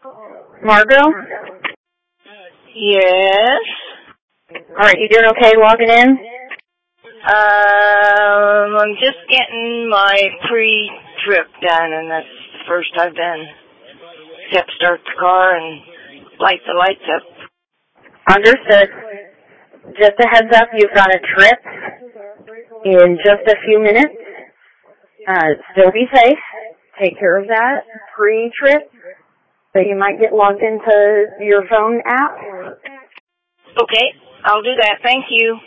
Margot? Yes? Alright, you doing okay logging in? I'm just getting my pre-trip done, and that's the first I've done. Except start the car and light the lights up. Understood. Just a heads up, you've got a trip in just a few minutes. Still be safe. Take care of that pre-trip. So you might get logged into your phone app. Okay, I'll do that. Thank you.